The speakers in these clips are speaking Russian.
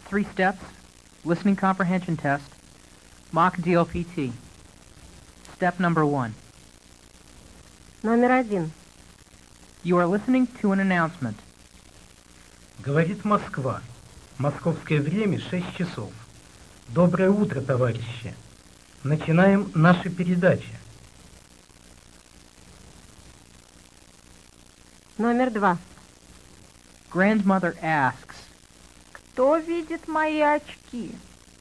3 steps, listening comprehension test, mock DLPT. Step number 1. Номер 1. You are listening to an announcement. Говорит Москва. Московское время 6 часов. Доброе утро, товарищи. Начинаем наши передачи. Номер 2. Grandmother asks, Кто видит мои очки?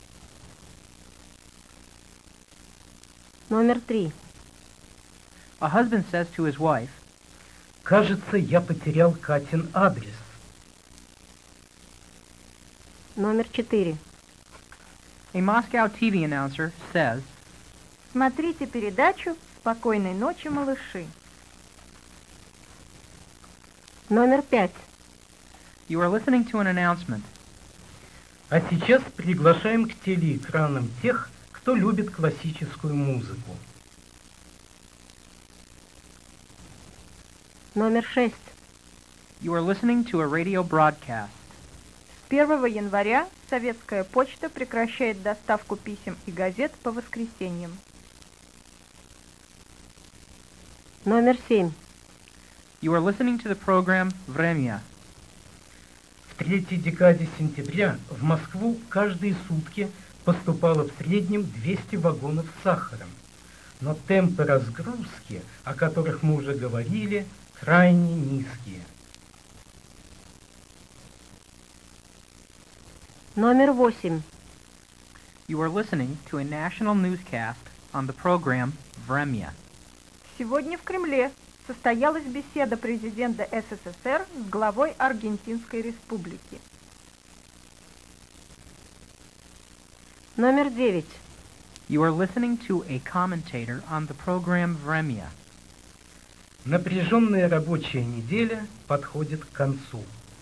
Номер 3. a husband says to his wife, Кажется, я потерял Катин адрес. Номер 4. a Moscow TV announcer says, Смотрите передачу «Спокойной ночи, малыши». Номер 5. you are listening to an announcement. А сейчас приглашаем к телеэкранам тех, кто любит классическую музыку. Номер 6. You are listening to a radio broadcast. С 1 января Советская почта прекращает доставку писем и газет по воскресеньям. Номер 7. You are listening to the program Vremya. В третьей декаде сентября в Москву каждые сутки поступало в среднем 200 вагонов с сахаром. Но темпы разгрузки, о которых мы уже говорили, крайне низкие. Номер 8. You are listening to a national newscast on the program Vremya. Сегодня в Кремле состоялась беседа президента СССР с главой Аргентинской республики. Номер 9. You are listening to a commentator on the program Vremya. Напряженная рабочая неделя подходит к концу.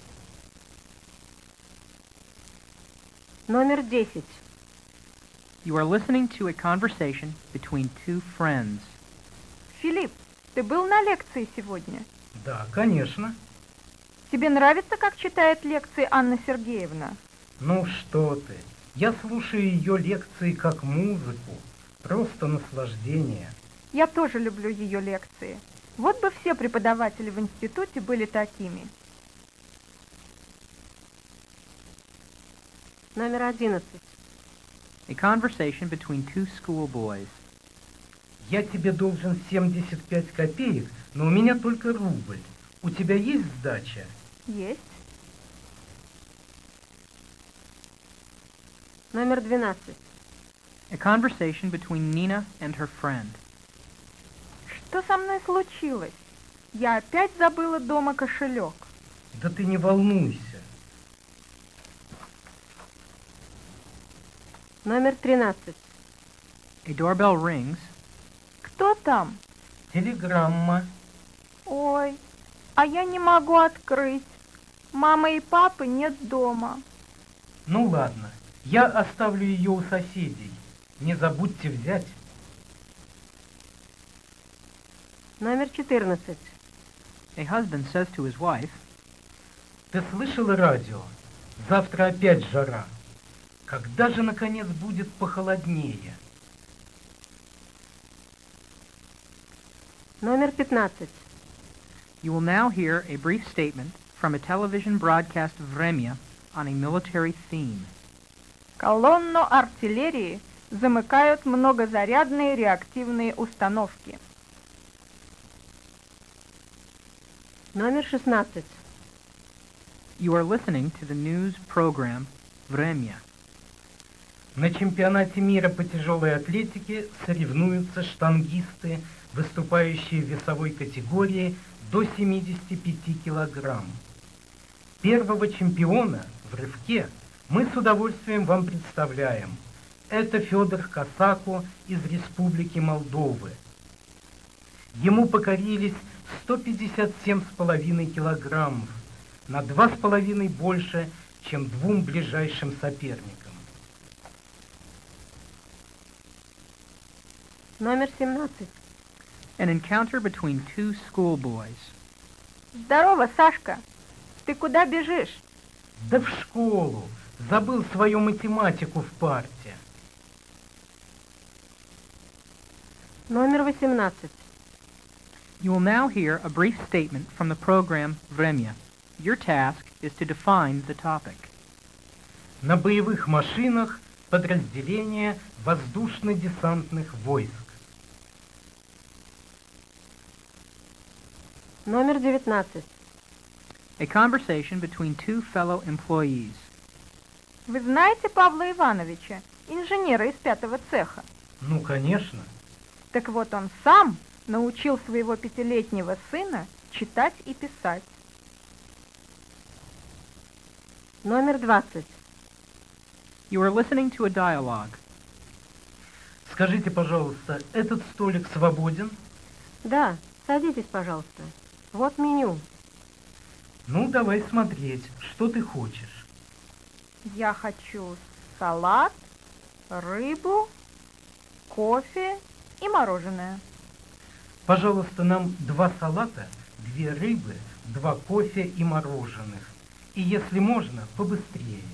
Номер 10. You are listening to a conversation between two friends. Филипп, ты был на лекции сегодня? Да, конечно. Тебе нравится, как читает лекции Анна Сергеевна? Ну что ты, я слушаю ее лекции как музыку, просто наслаждение. Я тоже люблю ее лекции. Вот бы все преподаватели в институте были такими. Номер 11. A conversation between two schoolboys. Я тебе должен 75 копеек, но у меня только рубль. У тебя есть сдача? Есть. Номер 12. A conversation between Nina and her friend. Что со мной случилось? Я опять забыла дома кошелек. Да ты не волнуйся. Номер 13. A doorbell rings. Кто там? Телеграмма. Ой, а я не могу открыть. Мамы и папы нет дома. Ну ладно, я оставлю ее у соседей. Не забудьте взять. Номер 14. A husband says to his wife, Ты слышала радио? Завтра опять жара. Когда же, наконец, будет похолоднее? Номер 15. You will now hear a brief statement from a television broadcast of Vremya on a military theme. Колонну артиллерии замыкают многозарядные реактивные установки. Номер 16. You are listening to the news program Vremya. На чемпионате мира по тяжелой атлетике соревнуются штангисты, выступающие в весовой категории до 75 килограмм. Первого чемпиона в рывке мы с удовольствием вам представляем. Это Федор Косако из Республики Молдовы. Ему покорились 157,5 килограммов, на 2,5 больше, чем двум ближайшим соперникам. Номер 17. An encounter between two schoolboys. Здорово, Сашка. Ты куда бежишь? Да в школу. Забыл свою математику в парте. Номер 18. You will now hear a brief statement from the program Vremya. Your task is to define the topic. На боевых машинах подразделения воздушно-десантных войск. Номер 19. A conversation between two fellow employees. Вы знаете Павла Ивановича, инженера из 5-го цеха? Ну, конечно. Так вот, он сам научил своего 5-летнего сына читать и писать. Номер 20. You are listening to a dialogue. Скажите, пожалуйста, этот столик свободен? Да, садитесь, пожалуйста. Вот меню. Ну, давай смотреть, что ты хочешь. Я хочу салат, рыбу, кофе и мороженое. Пожалуйста, нам 2 салата, 2 рыбы, 2 кофе и мороженых. И, если можно, побыстрее.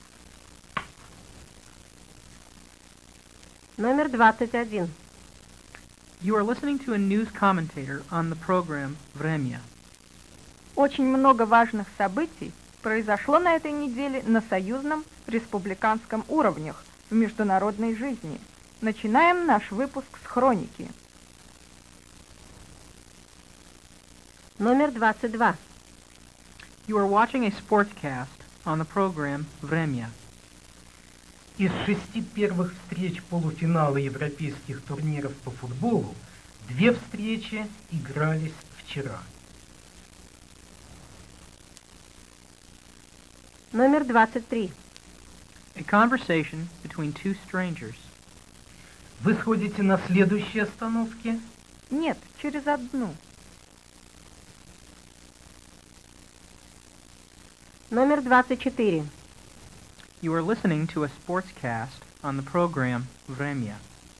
Номер 21. You are listening to a news commentator on the program Vremya. Очень много важных событий произошло на этой неделе на союзном, республиканском уровнях в международной жизни. Начинаем наш выпуск с хроники. Номер 22. You are watching a sportscast on the program Vremya. Из 6 первых встреч полуфинала европейских турниров по футболу 2 встречи игрались вчера. Номер 23. A conversation between two strangers. Вы сходите на следующей остановке? Нет, через одну. Номер 24. You are listening to a sportscast on the program Vremya.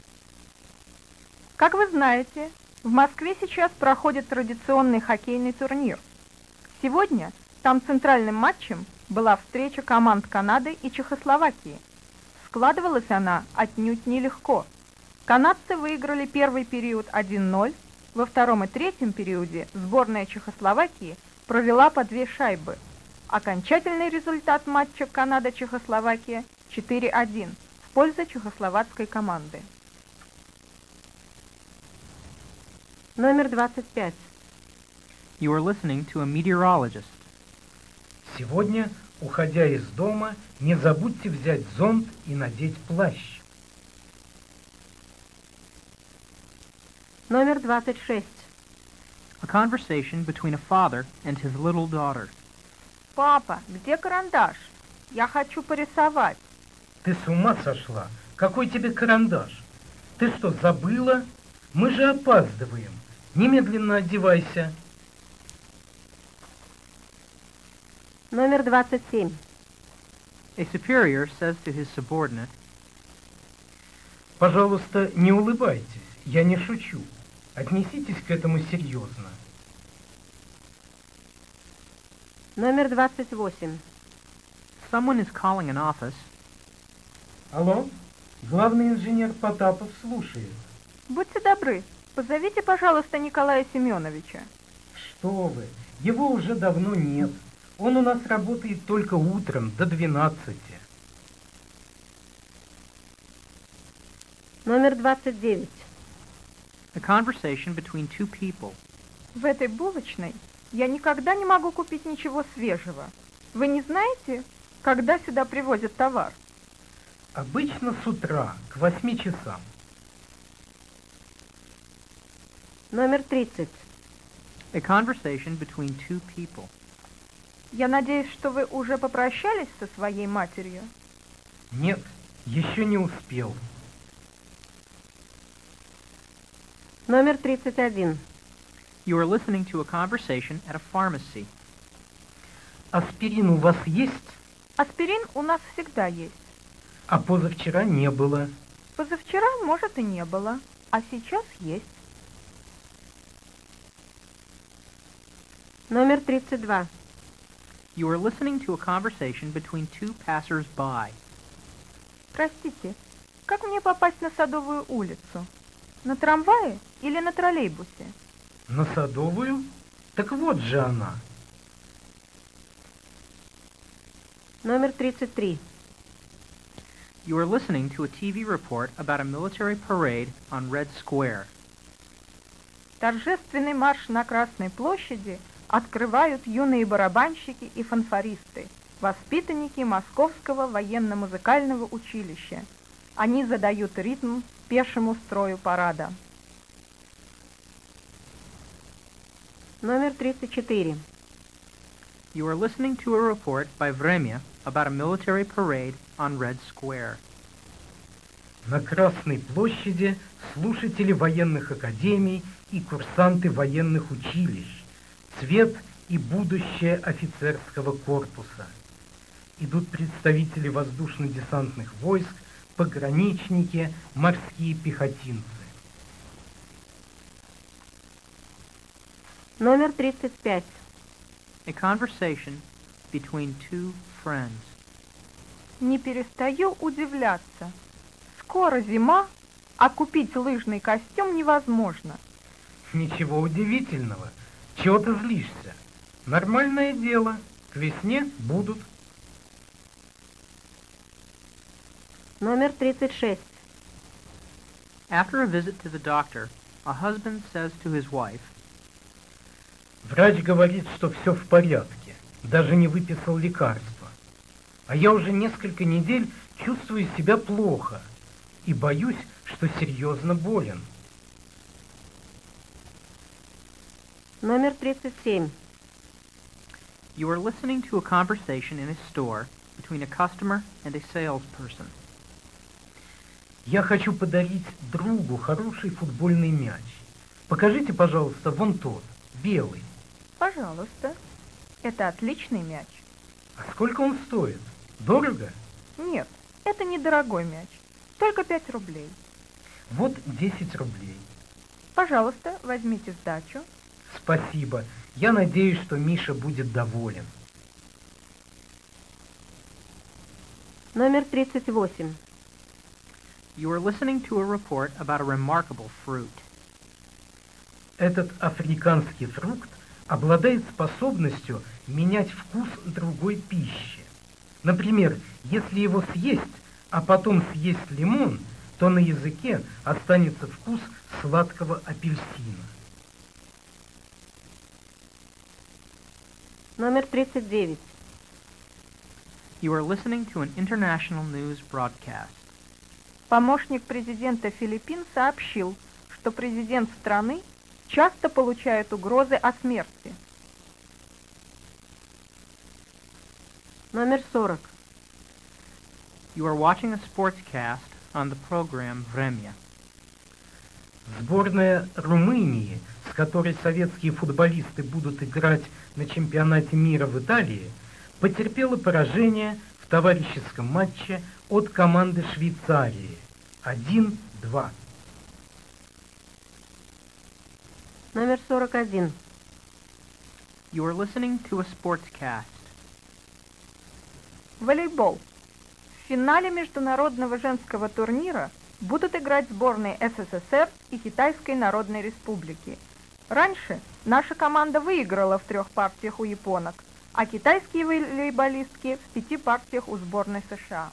Как вы знаете, в Москве сейчас проходит традиционный хоккейный турнир. Сегодня там центральным матчем была встреча команд Канады и Чехословакии. Складывалась она отнюдь нелегко. Канадцы выиграли первый период 1-0, во втором и третьем периоде сборная Чехословакии провела по 2 шайбы. Окончательный результат матча Канада-Чехословакия 4-1 в пользу чехословацкой команды. Номер 25. You are listening to a meteorologist. Сегодня, уходя из дома, не забудьте взять зонт и надеть плащ. Номер 26. A conversation between a father and his little daughter. «Папа, где карандаш? Я хочу порисовать». Ты с ума сошла? Какой тебе карандаш? Ты что, забыла? Мы же опаздываем. Немедленно одевайся. Номер 27. A superior says to his subordinate, Пожалуйста, не улыбайтесь. Я не шучу. Отнеситесь к этому серьезно. Номер 28. someone is calling an office. Алло? Главный инженер Потапов слушает. Будьте добры, позовите, пожалуйста, Николая Семеновича. Что вы? Его уже давно нет. Он у нас работает только утром до 12. Номер 29. A conversation between two people. В этой булочной я никогда не могу купить ничего свежего. Вы не знаете, когда сюда привозят товар? Обычно с утра, к 8 часам. Номер 30. A conversation between two people. Я надеюсь, что вы уже попрощались со своей матерью. Нет, еще не успел. Номер 31. You are listening to a conversation at a pharmacy. Аспирин у вас есть? Аспирин у нас всегда есть. А позавчера не было. Позавчера, может, и не было, а сейчас есть. Номер 32. You are listening to a conversation between two passers-by. Простите, как мне попасть на Садовую улицу? На трамвае или на троллейбусе? На Садовую? Так вот же она. Номер 33. You are listening to a TV report about a military parade on Red Square. Торжественный марш на Красной площади открывают юные барабанщики и фанфористы, воспитанники Московского военно-музыкального училища. Они задают ритм пешему строю парада. Номер 34. You are listening to a report by Vremya about a military parade on Red Square. На Красной площади слушатели военных академий и курсанты военных училищ, цвет и будущее офицерского корпуса. Идут представители воздушно-десантных войск, пограничники, морские пехотинцы. Номер 35. A conversation between two friends. Не перестаю удивляться. Скоро зима, а купить лыжный костюм невозможно. Ничего удивительного. Чего ты злишься? Нормальное дело. К весне будут. Номер 36. After a visit to the doctor, a husband says to his wife, Врач говорит, что все в порядке, даже не выписал лекарства. А я уже несколько недель чувствую себя плохо и боюсь, что серьезно болен. Номер 37. You are listening to a conversation in a store between a customer and a salesperson. Я хочу подарить другу хороший футбольный мяч. Покажите, пожалуйста, вон тот, белый. Пожалуйста. Это отличный мяч. А сколько он стоит? Дорого? Нет, это недорогой мяч. Только 5 рублей. Вот 10 рублей. Пожалуйста, возьмите сдачу. Спасибо. Я надеюсь, что Миша будет доволен. Номер 38. You are listening to a report about a remarkable fruit. Этот африканский фрукт обладает способностью менять вкус другой пищи. Например, если его съесть, а потом съесть лимон, то на языке останется вкус сладкого апельсина. Номер 39. You are listening to an international news broadcast. Помощник президента Филиппин сообщил, что президент страны часто получает угрозы о смерти. Номер 40. You are watching a sportscast on the program Vremya. Сборная Румынии, с которой советские футболисты будут играть на чемпионате мира в Италии, потерпела поражение в товарищеском матче от команды Швейцарии 1-2. Номер 41. You are listening to a sportscast. Волейбол. В финале международного женского турнира будут играть сборные СССР и Китайской Народной Республики. Раньше наша команда выиграла в 3 партиях у японок, а китайские волейболистки в 5 партиях у сборной США.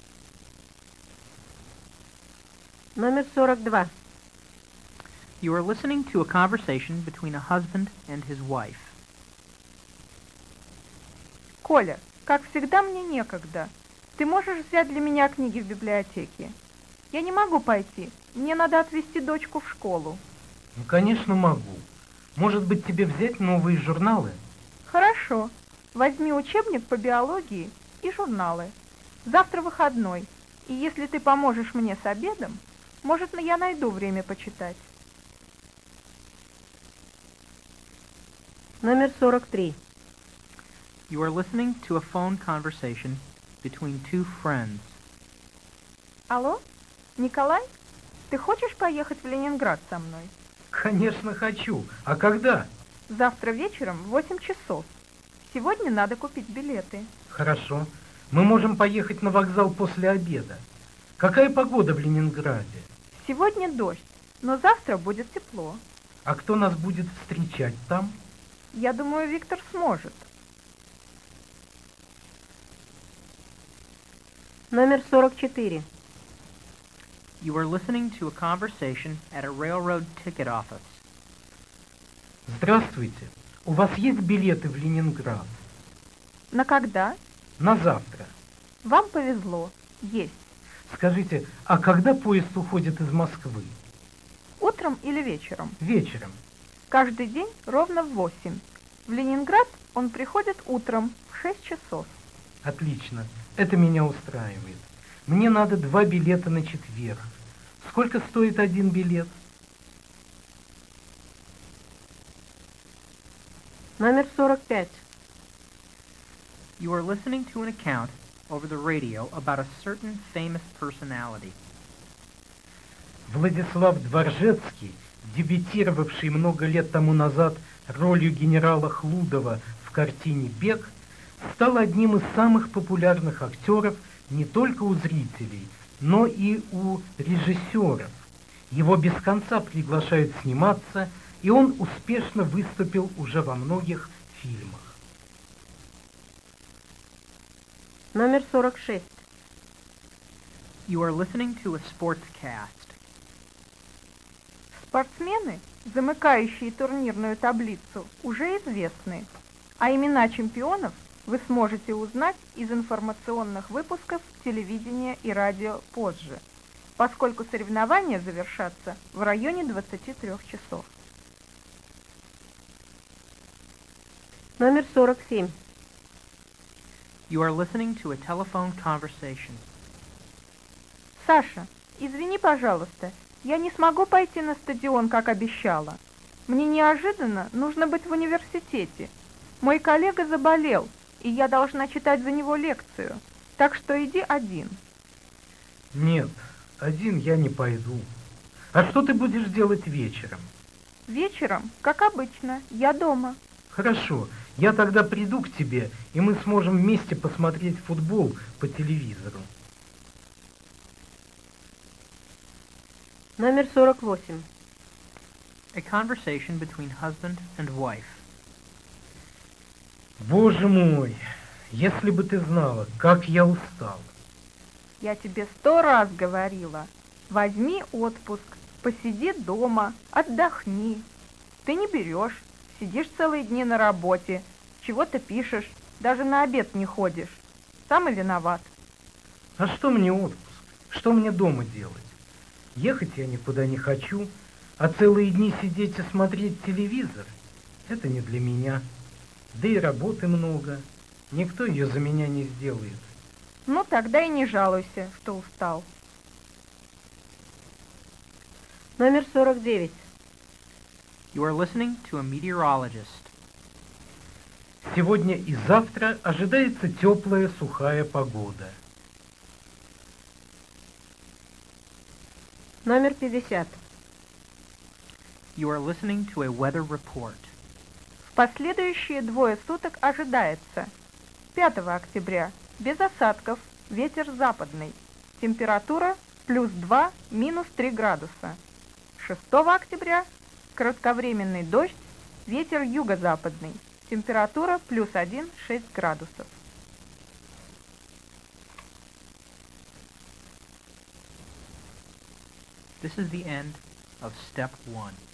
Номер 42. You are listening to a conversation between a husband and his wife. Коля, как всегда, мне некогда. Ты можешь взять для меня книги в библиотеке? Я не могу пойти. Мне надо отвезти дочку в школу. Ну, конечно, могу. Может быть, тебе взять новые журналы? Хорошо. Возьми учебник по биологии и журналы. Завтра выходной, и если ты поможешь мне с обедом, может, я найду время почитать. Номер 43. You are listening to a phone conversation between two friends. Алло, Николай? Ты хочешь поехать в Ленинград со мной? Конечно, хочу. А когда? Завтра вечером в 8 часов. Сегодня надо купить билеты. Хорошо. Мы можем поехать на вокзал после обеда. Какая погода в Ленинграде? Сегодня дождь, но завтра будет тепло. А кто нас будет встречать там? Я думаю, Виктор сможет. Номер 44. You are listening to a conversation at a railroad ticket office. Здравствуйте. У вас есть билеты в Ленинград? На когда? На завтра. Вам повезло. Есть. Скажите, а когда поезд уходит из Москвы? Утром или вечером? Вечером. Каждый день ровно в 8. В Ленинград он приходит утром в 6 часов. Отлично. Это меня устраивает. Мне надо 2 билета на четверг. Сколько стоит один билет? Номер 45. You are listening to an account over the radio about a certain famous personality. Владислав Дворжецкий, дебютировавший много лет тому назад ролью генерала Хлудова в картине «Бег», стал одним из самых популярных актеров не только у зрителей, но и у режиссеров. Его без конца приглашают сниматься, и он успешно выступил уже во многих фильмах. Номер 46. You are listening to a sportscast. Спортсмены, замыкающие турнирную таблицу, уже известны, а имена чемпионов вы сможете узнать из информационных выпусков телевидения и радио позже, поскольку соревнования завершатся в районе 23 часов. Номер 47. You are listening to a telephone conversation. Саша, извини, пожалуйста, я не смогу пойти на стадион, как обещала. Мне неожиданно нужно быть в университете. Мой коллега заболел, и я должна читать за него лекцию. Так что иди один. Нет, один я не пойду. А что ты будешь делать вечером? Вечером, как обычно, я дома. Хорошо, я тогда приду к тебе, и мы сможем вместе посмотреть футбол по телевизору. Номер 48. A conversation between husband and wife. Боже мой, если бы ты знала, как я устал. Я тебе 100 раз говорила. Возьми отпуск, посиди дома, отдохни. Ты не берешь, сидишь целые дни на работе, чего-то пишешь, даже на обед не ходишь. Сам и виноват. А что мне отпуск? Что мне дома делать? Ехать я никуда не хочу, а целые дни сидеть и смотреть телевизор — это не для меня. Да и работы много, никто ее за меня не сделает. Ну, тогда и не жалуйся, что устал. Номер 49. You are listening to a meteorologist. Сегодня и завтра ожидается теплая сухая погода. Номер 50. You are listening to a weather report. В последующие 2 суток ожидается 5 октября без осадков, ветер западный, температура +2, -3 градуса. 6 октября кратковременный дождь, ветер юго-западный, температура +1, 6 градусов. This is the end of step 1.